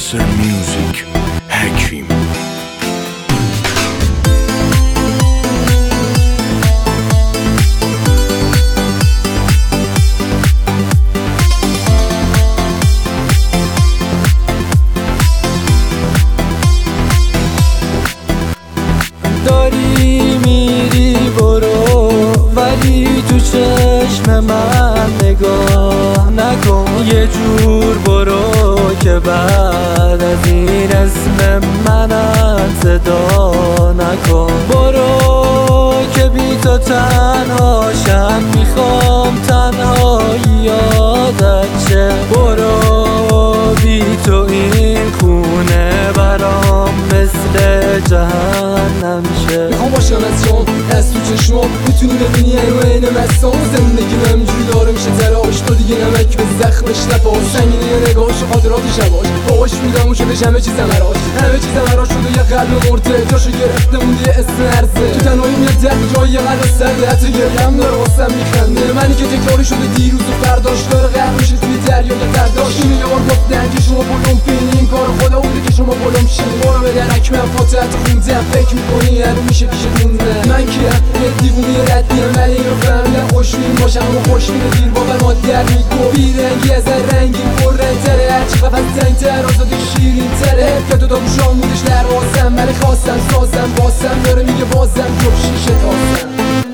Master Music حکیم. داری میری برو ولی تو چشم من نگاه نکن، یه جور برو که بعد از این اسم منم صدا نکن. برو که بی تو تنهاشم، میخوام تنهایی یادت شه. برو بی تو این خونه برام مثل جهنم شه. میخوام باشم از جام از تو چشمام، میتونی ببینی این مستان. زندگیم همجوری داره میشه تراش، تو دیگه نمک به زخمش نپاش. سنگینه نگاهش و خاطراتی شباش، باهاش میدم و شدش همه چیزم هراش. همه چیزم هراش شده یه قلب مرده، جاشو گرفته مونده یه اسم عرضه. تو تنهایی میاد درد جای یه قلب سرده، حتی گریم داره واسم میخنده. منی که تکراری شده دیروز و فرداش، داره غرق میشه توی دریا یا ترداش. اینو یه بار گفتن که شما پلوم پین، این کار خدا بوده که شما پلوم شین. برو به درک من فاتحت خوندم، فکر میکنی هرو میشه پیش مونده. من کیم یه دیوونی ردیم، ولی اینو فهمیدم خوشبین باشم و خوشبین دیر باور مادر میگو. بیرنگی از رنگین پررنگ‌تره، هرچی قفص تنگ‌تر آزادی شیرین تره. حیف که تو تا گوشام بودش لراسم، ولی خواستم سازم باسم. داره میگه بازم جب شیشه تازم.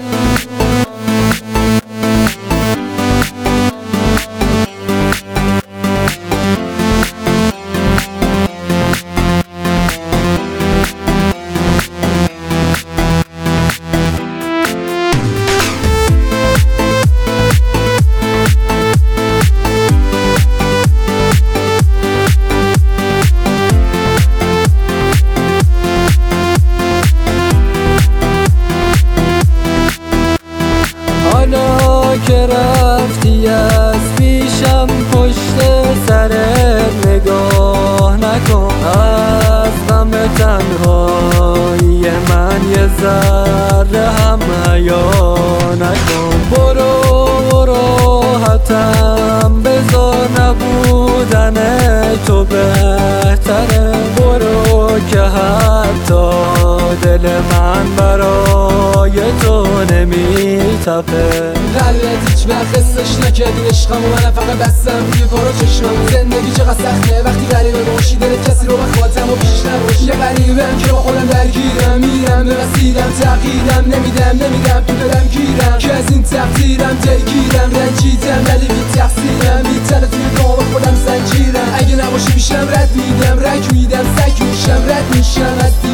که رفتی از پیشم، پشت سرت نگاه نکن. از غم تنهایی من یه ذره هم حیا نکن. برو راحتم بذار، نبودن تو بهتره. برو که حتی دل من برای تو نمیتپه. قلبت هیچ وقت حسش نکردین عشقم و من فقط بستم روی کارا چشمم. زندگی چقدر سخته وقتی غریبه باشی، دلت کسی رو بخواتم و پیش نباشی. یه غریبم که با خودم درگیرم، میرم به مسیرم تغییرم نمیدم تو دلم گیرم. که از این تقدیرم دلگیرم، رنجیدم ولی بی تقصیرم. میتنه توی قاب خودم زنجیرم، اگه نباشی میشم رد میدم، رگ میدم سگ میشم، رد میشم از